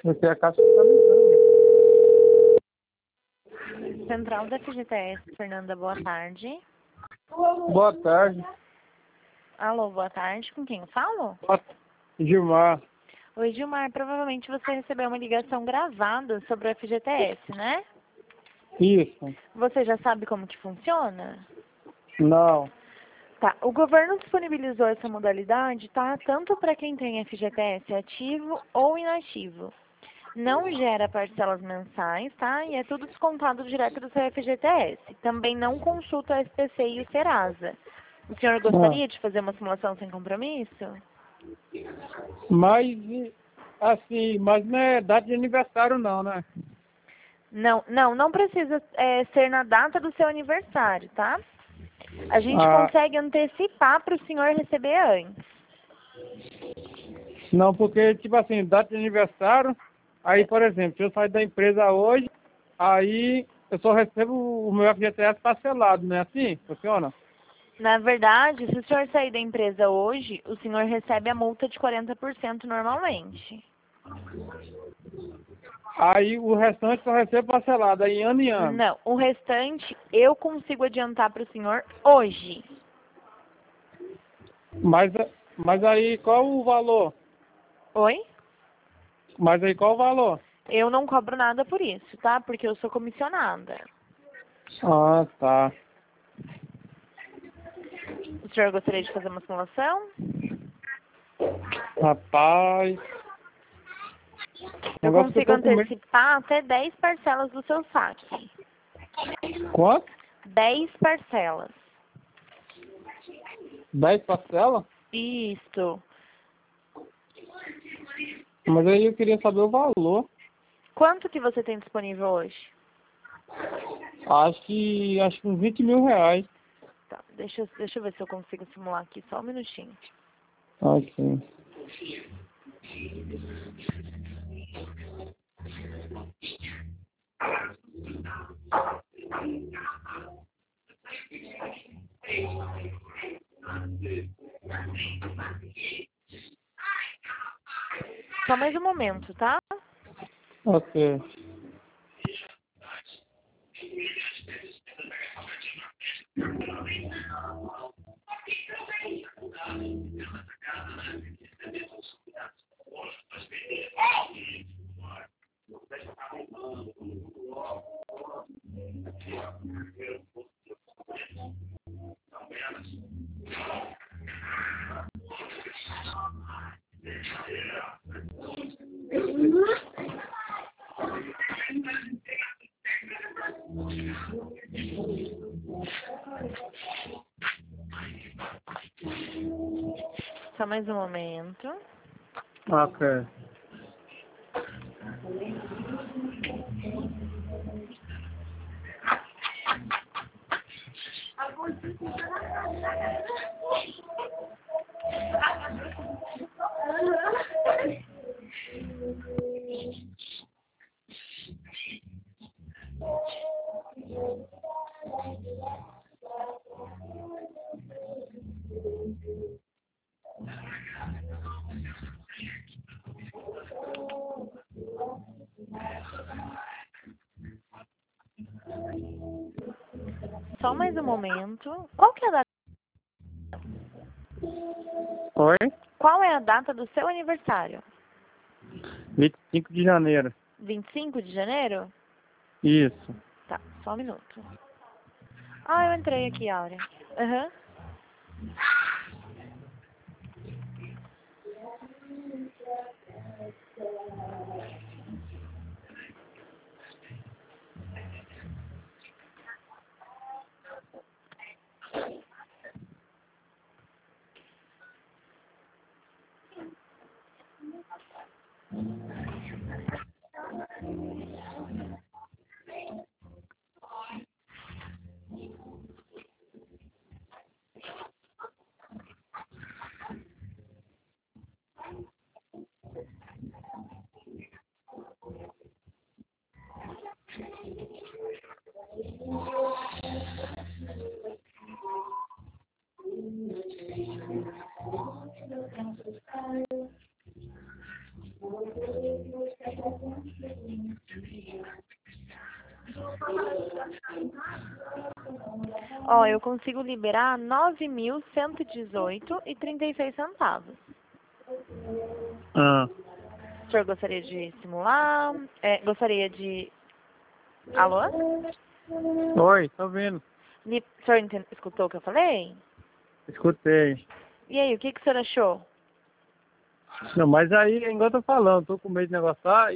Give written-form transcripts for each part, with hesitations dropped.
Essa é a caixa fiscalizando. Central da FGTS, Fernanda, boa tarde. Boa tarde. Alô, boa tarde. Com quem eu falo? Gilmar. Oi, Gilmar. Provavelmente você recebeu uma ligação gravada sobre o FGTS, né? Isso. Você já sabe como que funciona? Não. Tá. O governo disponibilizou essa modalidade, tá? Tanto para quem tem FGTS ativo ou inativo. Não gera parcelas mensais, tá? E é tudo descontado direto do seu FGTS. Também não consulta o SPC e o Serasa. O senhor gostaria de fazer uma simulação sem compromisso? Mas, assim, mas não é data de aniversário não, né? Não precisa ser na data do seu aniversário, tá? A gente Ah, consegue antecipar para o senhor receber antes. não, porque, tipo assim, data de aniversário, aí, por exemplo, se eu sair da empresa hoje, aí eu só recebo o meu FGTS parcelado, não é assim? Funciona? Na verdade, se o senhor sair da empresa hoje, o senhor recebe a multa de 40% normalmente. Aí o restante só recebo parcelado, aí ano em ano. Não, o restante eu consigo adiantar para o senhor hoje. Mas, mas aí qual o valor? Oi? Mas aí qual o valor? Eu não cobro nada por isso, tá? Porque eu sou comissionada. Ah, tá. O senhor gostaria de fazer uma simulação? Rapaz, Eu negócio que eu consigo tô com medo. antecipar até 10 parcelas do seu saque. Quanto? 10 parcelas. 10 parcelas? Isso. Mas aí eu queria saber o valor. Quanto que você tem disponível hoje? Acho que uns 20 mil reais. Tá, deixa eu ver se eu consigo simular aqui, só um minutinho. Ok. Só mais um momento, tá? Ok. Só mais um momento. Ok. Só mais um momento. Qual que é a data? Oi? Qual é a data do seu aniversário? 25 de janeiro. 25 de janeiro? Isso. Tá, só um minuto. Ah, eu entrei aqui, Áurea. Aham. Ó, eu consigo liberar 9.118,36 centavos. Ah. O senhor gostaria de simular? Gostaria de... Alô? Oi, tô vendo. O senhor escutou o que eu falei? Escutei. E aí, o que o senhor achou? Não, mas aí, igual eu tô falando, tô com medo de negociar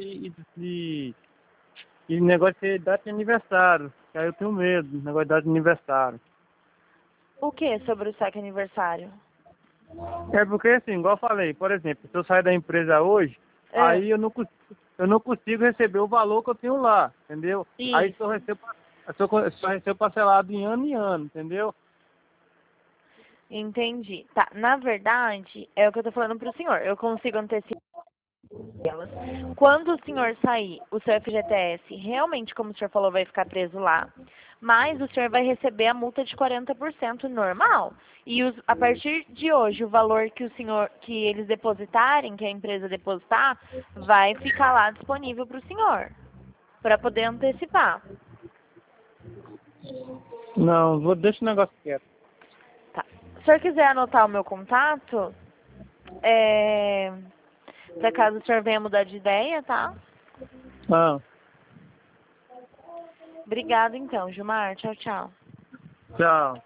e negócio de data de aniversário. Que aí eu tenho medo, negócio de data de aniversário. O que sobre o saque aniversário? É porque assim, igual eu falei, por exemplo, se eu sair da empresa hoje, É. aí eu não consigo receber o valor que eu tenho lá, entendeu? Aí Isso. só recebo parcelado em ano, entendeu? Entendi. Tá, na verdade, é o que eu tô falando pro senhor. Eu consigo antecipar elas. Quando o senhor sair, o seu FGTS realmente, como o senhor falou, vai ficar preso lá. Mas o senhor vai receber a multa de 40% normal. E a partir de hoje, o valor que eles depositarem, que a empresa depositar, vai ficar lá disponível para o senhor, para poder antecipar. Não, deixa o negócio quieto. Tá. Se o senhor quiser anotar o meu contato, para caso o senhor venha mudar de ideia, tá? Ah, Obrigada então, Gilmar. Tchau, tchau. tchau.